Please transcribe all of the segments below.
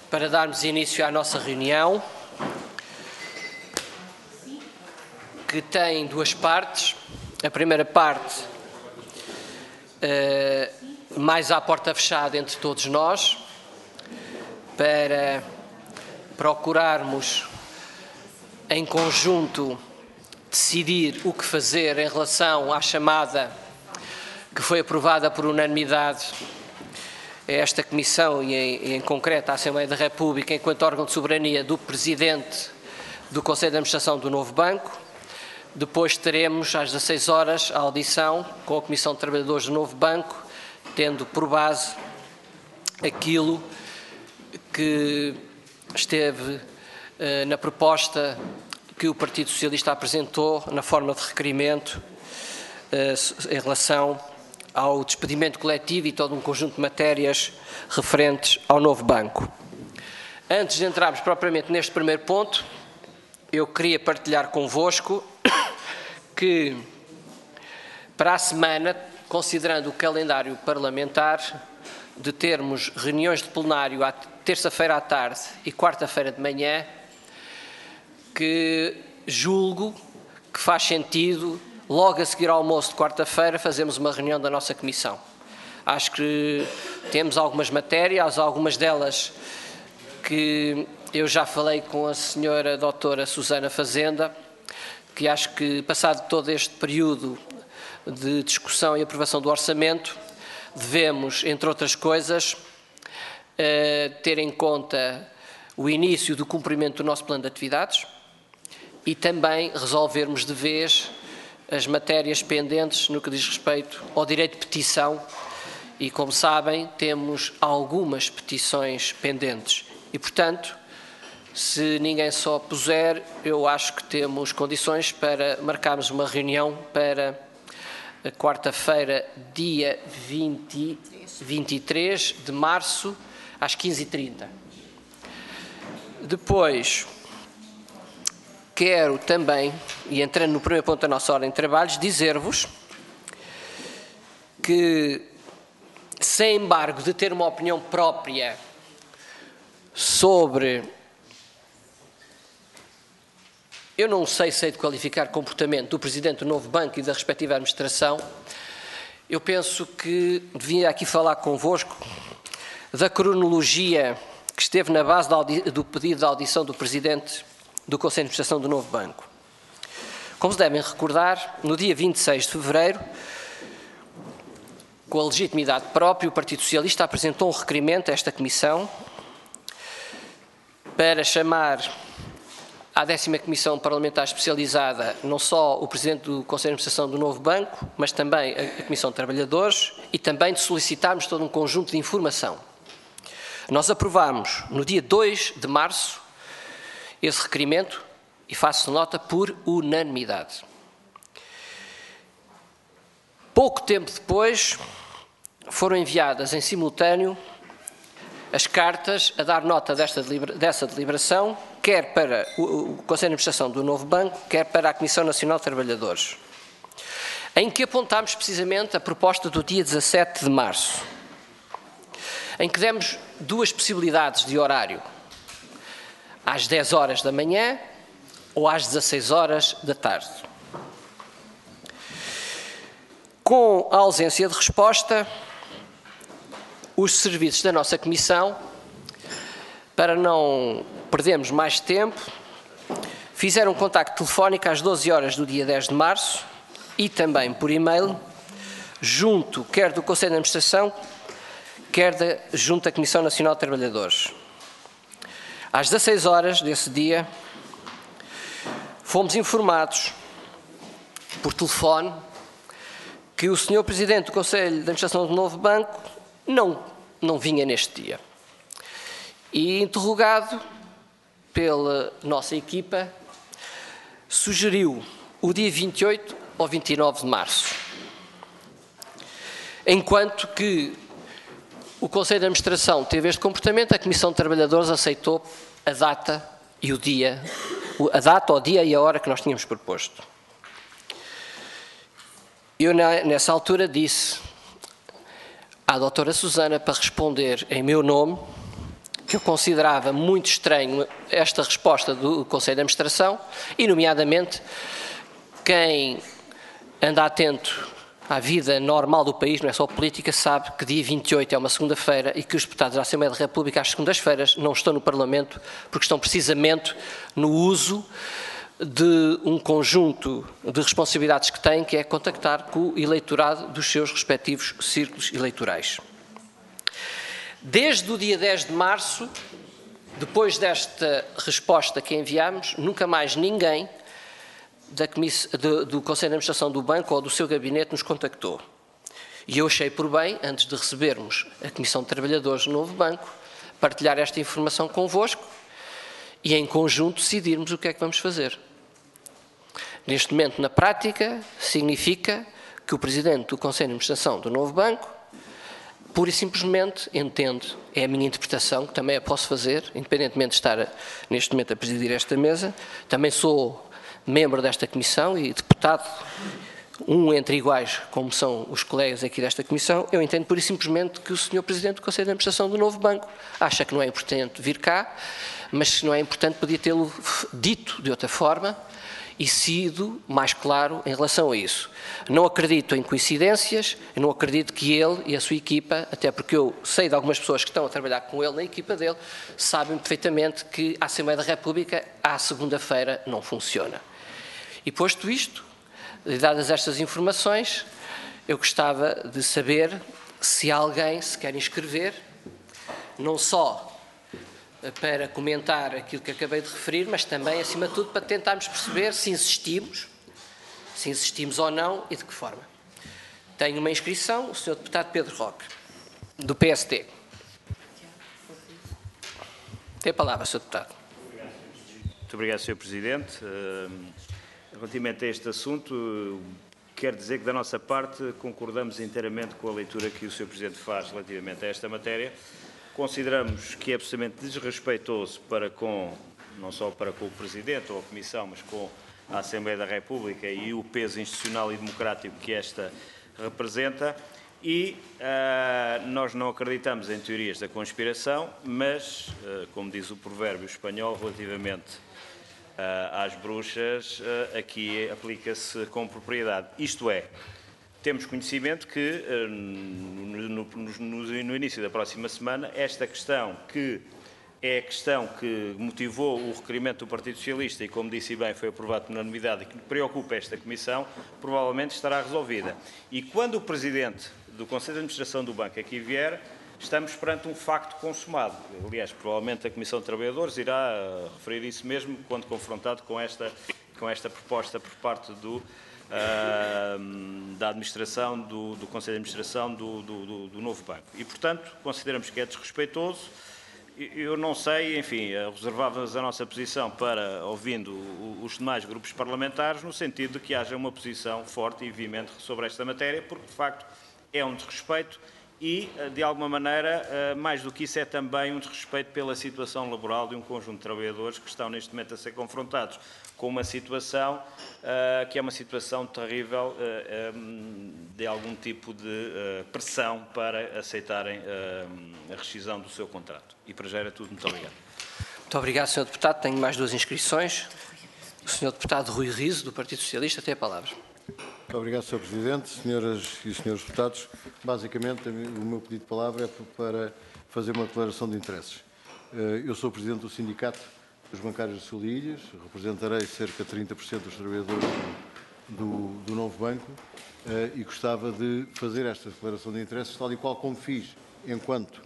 para darmos início à nossa reunião, que tem duas partes. A primeira parte, mais à porta fechada entre todos nós, para procurarmos, em conjunto, decidir o que fazer em relação à chamada que foi aprovada por unanimidade a esta Comissão e em concreto à Assembleia da República enquanto órgão de soberania do Presidente do Conselho de Administração do novo Banco. Depois teremos às 16 horas a audição com a Comissão de Trabalhadores do novo Banco, tendo por base aquilo que esteve na proposta que o Partido Socialista apresentou na forma de requerimento em relação ao despedimento coletivo e todo um conjunto de matérias referentes ao novo banco. Antes de entrarmos propriamente neste primeiro ponto, eu queria partilhar convosco que para a semana, considerando o calendário parlamentar, de termos reuniões de plenário à terça-feira à tarde e quarta-feira de manhã, que julgo que faz sentido, logo a seguir ao almoço de quarta-feira, fazemos uma reunião da nossa Comissão. Acho que temos algumas matérias, algumas delas que eu já falei com a senhora doutora Susana Fazenda, que acho que, passado todo este período de discussão e aprovação do orçamento, devemos, entre outras coisas, ter em conta o início do cumprimento do nosso plano de atividades e também resolvermos de vez as matérias pendentes no que diz respeito ao direito de petição e, como sabem, temos algumas petições pendentes e, portanto, se ninguém se opuser, eu acho que temos condições para marcarmos uma reunião para a quarta-feira, dia 23 de março, às 15h30. Depois, quero também, e entrando no primeiro ponto da nossa ordem de trabalhos, dizer-vos que, sem embargo de ter uma opinião própria sobre, eu não sei se hei de qualificar comportamento do Presidente do novo banco e da respectiva administração, eu penso que devia aqui falar convosco da cronologia que esteve na base do pedido de audição do Presidente do Conselho de Administração do novo banco. Como se devem recordar, no dia 26 de fevereiro, com a legitimidade própria, o Partido Socialista apresentou um requerimento a esta Comissão para chamar à 10ª Comissão Parlamentar Especializada não só o Presidente do Conselho de Administração do novo banco, mas também a Comissão de Trabalhadores e também de solicitarmos todo um conjunto de informação. Nós aprovámos no dia 2 de março esse requerimento e faço nota por unanimidade. Pouco tempo depois foram enviadas em simultâneo as cartas a dar nota dessa deliberação, quer para o Conselho de Administração do novo banco, quer para a Comissão Nacional de Trabalhadores, em que apontámos precisamente a proposta do dia 17 de março, em que demos duas possibilidades de horário, às 10 horas da manhã ou às 16 horas da tarde. Com a ausência de resposta, os serviços da nossa Comissão, para não perdermos mais tempo, fizeram um contacto telefónico às 12 horas do dia 10 de março e também por e-mail, junto quer do Conselho de Administração, quer junto da Comissão Nacional de Trabalhadores. Às 16 horas desse dia, fomos informados por telefone que o Sr. Presidente do Conselho de Administração do novo banco não vinha neste dia. E, interrogado pela nossa equipa, sugeriu o dia 28 ou 29 de março. Enquanto que o Conselho de Administração teve este comportamento, a Comissão de Trabalhadores aceitou a data e o dia, a data, o dia e a hora que nós tínhamos proposto. Eu, nessa altura, disse à doutora Susana para responder em meu nome que eu considerava muito estranho esta resposta do Conselho de Administração e, nomeadamente, quem anda atento à vida normal do país, não é só política, sabe que dia 28 é uma segunda-feira e que os deputados da Assembleia da República às segundas-feiras não estão no Parlamento porque estão precisamente no uso de um conjunto de responsabilidades que têm, que é contactar com o eleitorado dos seus respectivos círculos eleitorais. Desde o dia 10 de março, depois desta resposta que enviámos, nunca mais ninguém do Conselho de Administração do Banco ou do seu gabinete nos contactou. E eu achei por bem, antes de recebermos a Comissão de Trabalhadores do novo banco, partilhar esta informação convosco e, em conjunto, decidirmos o que é que vamos fazer. Neste momento, na prática, significa que o Presidente do Conselho de Administração do novo banco, pura e simplesmente, entende, é a minha interpretação, que também a posso fazer, independentemente de estar neste momento a presidir esta mesa, também sou membro desta Comissão e deputado, entre iguais, como são os colegas aqui desta Comissão, eu entendo pura e simplesmente que o Sr. Presidente do Conselho de Administração do novo banco acha que não é importante vir cá, mas se não é importante podia tê-lo dito de outra forma e sido mais claro em relação a isso. Não acredito em coincidências, eu não acredito que ele e a sua equipa, até porque eu sei de algumas pessoas que estão a trabalhar com ele na equipa dele, sabem perfeitamente que a Assembleia da República à segunda-feira não funciona. E posto isto, dadas estas informações, eu gostava de saber se alguém se quer inscrever, não só para comentar aquilo que acabei de referir, mas também, acima de tudo, para tentarmos perceber se insistimos ou não e de que forma. Tenho uma inscrição, o Sr. Deputado Pedro Roque, do PSD. Tem a palavra, Sr. Deputado. Muito obrigado, Sr. Presidente. Relativamente a este assunto, quero dizer que, da nossa parte, concordamos inteiramente com a leitura que o Sr. Presidente faz relativamente a esta matéria. Consideramos que é absolutamente desrespeitoso para com, não só para com o Presidente ou a Comissão, mas com a Assembleia da República e o peso institucional e democrático que esta representa. E nós não acreditamos em teorias da conspiração, mas, como diz o provérbio espanhol, relativamente às bruxas, aqui aplica-se com propriedade. Isto é, temos conhecimento que no início da próxima semana, esta questão, que é a questão que motivou o requerimento do Partido Socialista e, como disse bem, foi aprovado por unanimidade e que preocupa esta Comissão, provavelmente estará resolvida. E quando o Presidente do Conselho de Administração do Banco aqui vier, estamos perante um facto consumado. Aliás, provavelmente a Comissão de Trabalhadores irá referir isso mesmo quando confrontado com esta proposta por parte da administração, do Conselho de Administração do novo banco. E, portanto, consideramos que é desrespeitoso. Eu não sei, enfim, reservávamos a nossa posição para, ouvindo os demais grupos parlamentares, no sentido de que haja uma posição forte e veemente sobre esta matéria, porque, de facto, é um desrespeito e, de alguma maneira, mais do que isso, é também um desrespeito pela situação laboral de um conjunto de trabalhadores que estão neste momento a ser confrontados com uma situação que é uma situação terrível de algum tipo de pressão para aceitarem a rescisão do seu contrato. E para já era tudo. Muito obrigado. Muito obrigado, Sr. Deputado. Tenho mais duas inscrições. O Sr. Deputado Rui Riso, do Partido Socialista, tem a palavra. Muito obrigado, Sr. Presidente. Senhoras e senhores deputados, basicamente o meu pedido de palavra é para fazer uma declaração de interesses. Eu sou Presidente do Sindicato dos Bancários de Sul e Ilhas, representarei cerca de 30% dos trabalhadores do novo banco e gostava de fazer esta declaração de interesses, tal e qual como fiz enquanto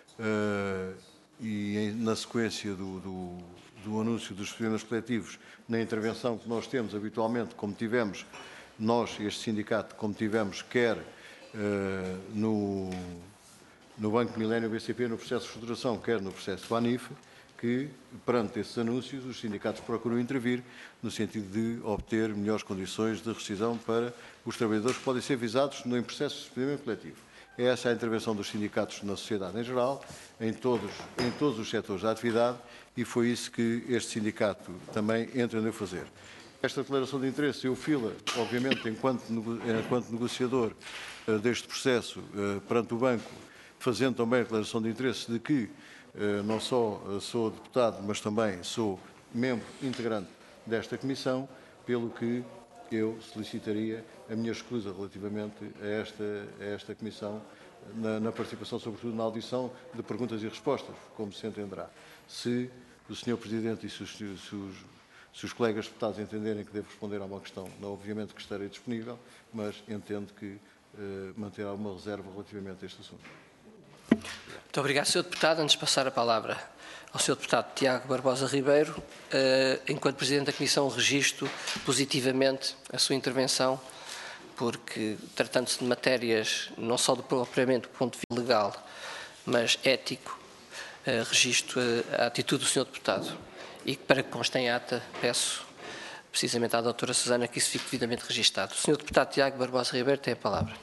e na sequência do anúncio dos expedientes coletivos, na intervenção que nós temos habitualmente, como tivemos nós, este sindicato, como tivemos quer no Banco Milênio BCP, no processo de reestruturação, quer no processo do ANIF, que, perante esses anúncios, os sindicatos procuram intervir no sentido de obter melhores condições de rescisão para os trabalhadores que podem ser visados no processo de expediente coletivo. É essa a intervenção dos sindicatos na sociedade em geral, em todos os setores da atividade, e foi isso que este sindicato também entendeu a fazer. Esta declaração de interesse eu fila, obviamente, enquanto negociador deste processo perante o banco, fazendo também a declaração de interesse de que não só sou deputado, mas também sou membro integrante desta Comissão, pelo que eu solicitaria a minha escusa relativamente a esta Comissão, na participação, sobretudo na audição de perguntas e respostas, como se entenderá. Se o Sr. Presidente e se os colegas deputados entenderem que devo responder a uma questão, obviamente que estarei disponível, mas entendo que manter alguma reserva relativamente a este assunto. Muito obrigado, Sr. Deputado. Antes de passar a palavra ao Sr. Deputado Tiago Barbosa Ribeiro, enquanto Presidente da Comissão, registro positivamente a sua intervenção, porque, tratando-se de matérias não só propriamente do ponto de vista legal, mas ético, registro a atitude do Sr. Deputado. E para que conste em ata, peço precisamente à doutora Susana que isso fique devidamente registado. O Sr. Deputado Tiago Barbosa Ribeiro tem a palavra.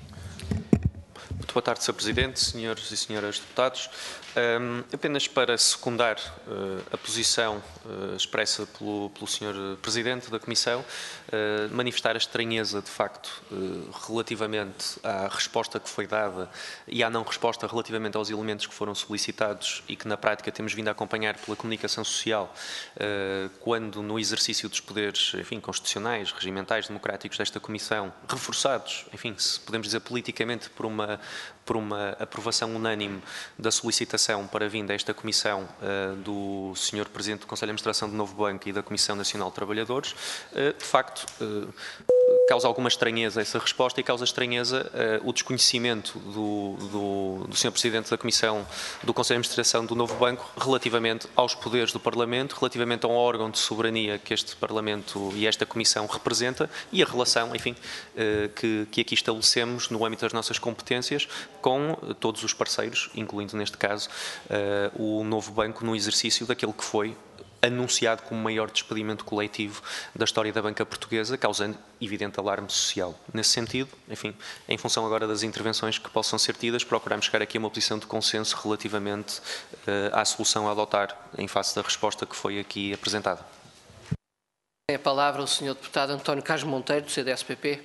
Muito boa tarde, Sr. Presidente, senhores e senhoras deputados. Apenas para secundar a posição expressa pelo Sr. Presidente da Comissão, manifestar a estranheza, de facto, relativamente à resposta que foi dada e à não resposta relativamente aos elementos que foram solicitados e que na prática temos vindo a acompanhar pela comunicação social, quando no exercício dos poderes, enfim, constitucionais, regimentais, democráticos desta Comissão, reforçados, enfim, se podemos dizer politicamente por uma aprovação unânime da solicitação para vinda a esta Comissão do Sr. Presidente do Conselho de Administração do Novo Banco e da Comissão Nacional de Trabalhadores, de facto, causa alguma estranheza essa resposta e causa estranheza o desconhecimento do Sr. Presidente da Comissão do Conselho de Administração do Novo Banco relativamente aos poderes do Parlamento, relativamente a um órgão de soberania que este Parlamento e esta Comissão representa e a relação, enfim, que aqui estabelecemos no âmbito das nossas competências com todos os parceiros, incluindo neste caso o Novo Banco, no exercício daquele que foi anunciado como o maior despedimento coletivo da história da banca portuguesa, causando evidente alarme social. Nesse sentido, enfim, em função agora das intervenções que possam ser tidas, procuramos chegar aqui a uma posição de consenso relativamente à solução a adotar em face da resposta que foi aqui apresentada. Tem a palavra o Sr. Deputado António Carlos Monteiro, do CDS-PP.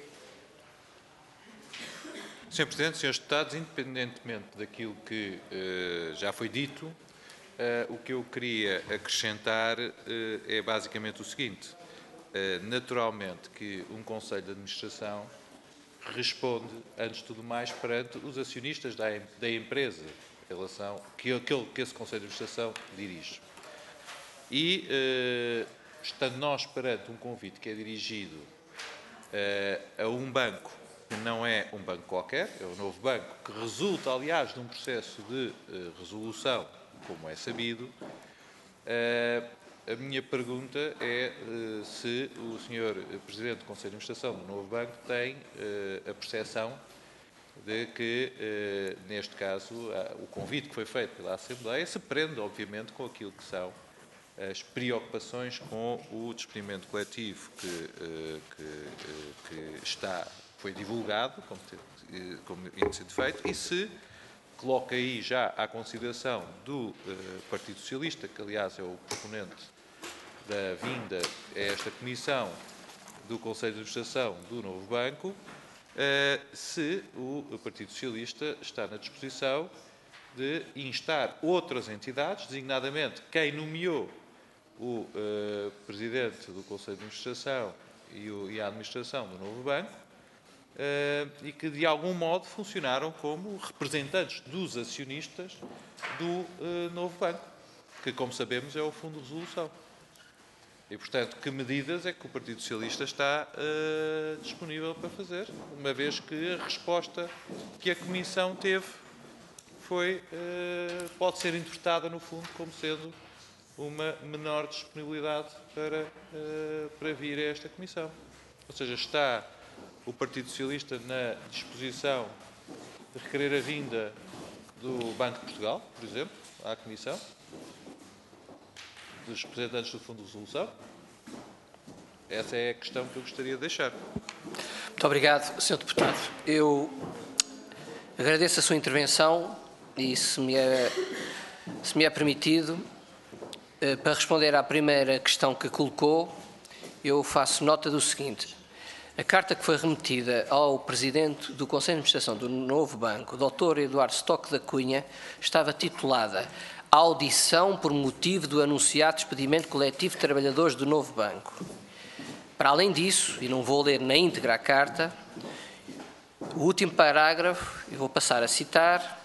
Sr. Presidente, Srs. Deputados, independentemente daquilo que já foi dito, o que eu queria acrescentar é basicamente o seguinte. Naturalmente que um Conselho de Administração responde, antes de tudo mais, perante os acionistas da empresa, em relação que esse Conselho de Administração dirige. E, estando nós perante um convite que é dirigido a um banco, que não é um banco qualquer, é o Novo Banco, que resulta, aliás, de um processo de resolução, como é sabido, a minha pergunta é se o Sr. Presidente do Conselho de Administração do Novo Banco tem a percepção de que, neste caso, o convite que foi feito pela Assembleia se prende, obviamente, com aquilo que são as preocupações com o despedimento coletivo foi divulgado, como tinha sido feito, e se coloca aí já à consideração do Partido Socialista, que aliás é o proponente da vinda a esta Comissão do Conselho de Administração do Novo Banco, se o Partido Socialista está na disposição de instar outras entidades, designadamente quem nomeou o Presidente do Conselho de Administração e a Administração do Novo Banco, e que de algum modo funcionaram como representantes dos acionistas do Novo Banco, que, como sabemos, é o Fundo de Resolução. E, portanto, que medidas é que o Partido Socialista está disponível para fazer, uma vez que a resposta que a Comissão teve pode ser interpretada, no fundo, como sendo uma menor disponibilidade para vir a esta Comissão. Ou seja, está o Partido Socialista na disposição de requerer a vinda do Banco de Portugal, por exemplo, à Comissão, dos representantes do Fundo de Resolução? Essa é a questão que eu gostaria de deixar. Muito obrigado, Sr. Deputado. Eu agradeço a sua intervenção e, se me é permitido, para responder à primeira questão que colocou, eu faço nota do seguinte. A carta que foi remetida ao Presidente do Conselho de Administração do Novo Banco, Dr. Eduardo Stock da Cunha, estava titulada audição por motivo do anunciado despedimento coletivo de trabalhadores do novo banco. Para além disso, e não vou ler na íntegra a carta, o último parágrafo, eu vou passar a citar,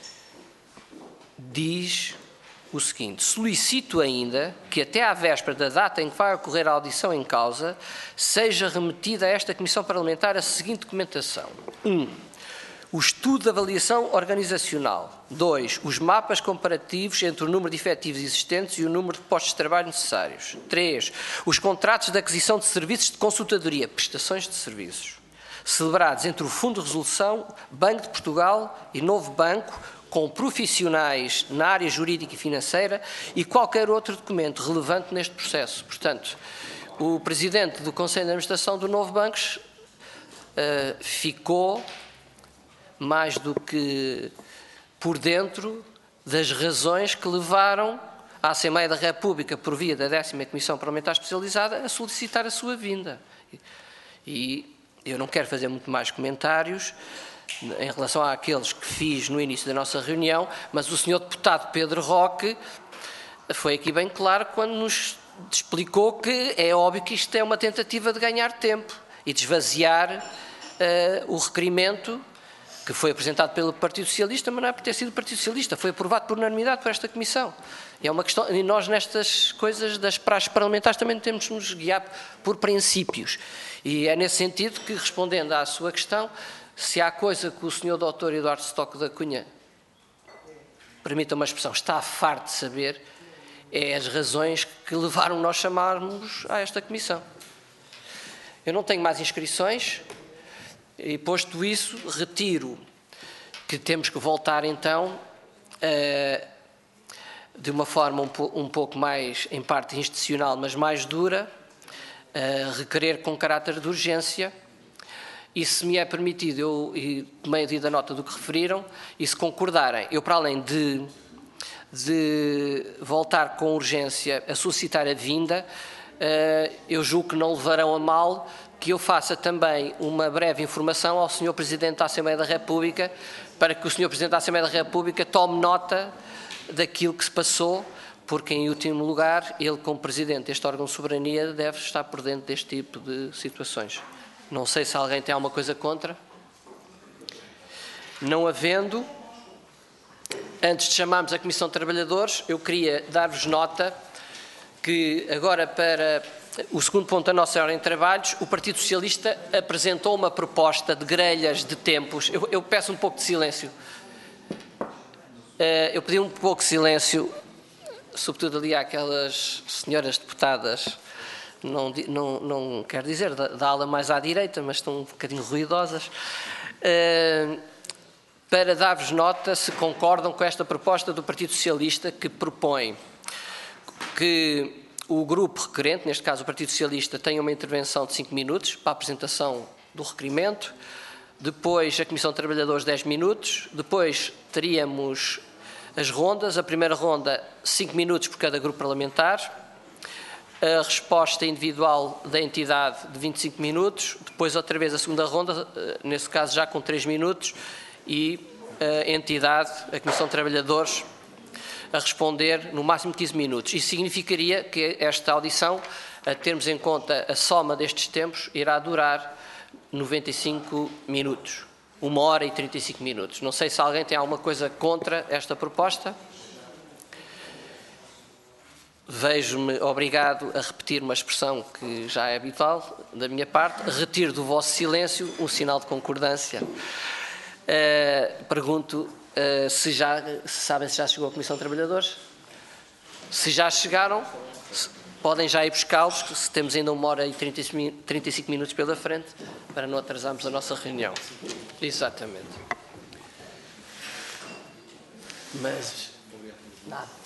diz o seguinte: solicito ainda que até à véspera da data em que vai ocorrer a audição em causa, seja remetida a esta Comissão Parlamentar a seguinte documentação. 1. O estudo de avaliação organizacional. 2. Os mapas comparativos entre o número de efetivos existentes e o número de postos de trabalho necessários. 3. Os contratos de aquisição de serviços de consultadoria, prestações de serviços, celebrados entre o Fundo de Resolução, Banco de Portugal e Novo Banco, com profissionais na área jurídica e financeira e qualquer outro documento relevante neste processo. Portanto, o Presidente do Conselho de Administração do Novo Banco ficou mais do que por dentro das razões que levaram a Assembleia da República, por via da 10ª Comissão Parlamentar Especializada, a solicitar a sua vinda. E eu não quero fazer muito mais comentários em relação àqueles que fiz no início da nossa reunião, mas o Sr. Deputado Pedro Roque foi aqui bem claro quando nos explicou que é óbvio que isto é uma tentativa de ganhar tempo e de esvaziar o requerimento que foi apresentado pelo Partido Socialista, mas não é por ter sido o Partido Socialista, foi aprovado por unanimidade por esta Comissão. É uma questão, e nós nestas coisas das praxes parlamentares também temos de nos guiar por princípios. E é nesse sentido que, respondendo à sua questão, se há coisa que o Sr. Dr. Eduardo Stock da Cunha, permita uma expressão, está farto de saber, é as razões que levaram nós chamarmos a esta Comissão. Eu não tenho mais inscrições. E posto isso, retiro que temos que voltar então, de uma forma um pouco mais, em parte institucional, mas mais dura, requerer com caráter de urgência, e se me é permitido, eu tomei a nota do que referiram, e se concordarem, eu para além de voltar com urgência a solicitar a vinda, eu julgo que não levarão a mal que eu faça também uma breve informação ao Sr. Presidente da Assembleia da República, para que o Sr. Presidente da Assembleia da República tome nota daquilo que se passou, porque, em último lugar, ele, como Presidente deste órgão de soberania, deve estar por dentro deste tipo de situações. Não sei se alguém tem alguma coisa contra. Não havendo, antes de chamarmos a Comissão de Trabalhadores, eu queria dar-vos nota que, agora para o segundo ponto da nossa ordem de trabalhos, o Partido Socialista apresentou uma proposta de grelhas de tempos. Eu peço um pouco de silêncio. Eu pedi um pouco de silêncio, sobretudo ali àquelas senhoras deputadas, não quero dizer da ala mais à direita, mas estão um bocadinho ruidosas, para dar-vos nota se concordam com esta proposta do Partido Socialista, que propõe que o grupo requerente, neste caso o Partido Socialista, tenha uma intervenção de 5 minutos para a apresentação do requerimento, depois a Comissão de Trabalhadores 10 minutos, depois teríamos as rondas, a primeira ronda 5 minutos por cada grupo parlamentar, a resposta individual da entidade de 25 minutos, depois outra vez a segunda ronda, nesse caso já com 3 minutos, e a entidade, a Comissão de Trabalhadores, a responder no máximo 15 minutos. Isso significaria que esta audição, a termos em conta a soma destes tempos, irá durar 95 minutos. 1 hora e 35 minutos. Não sei se alguém tem alguma coisa contra esta proposta. Vejo-me obrigado a repetir uma expressão que já é habitual da minha parte. Retiro do vosso silêncio um sinal de concordância. Pergunto se sabem se já chegou a Comissão de Trabalhadores. Se já chegaram, podem já ir buscá-los, se temos ainda 1 hora e 35 minutos pela frente, para não atrasarmos a nossa reunião. Exatamente. Mas, nada.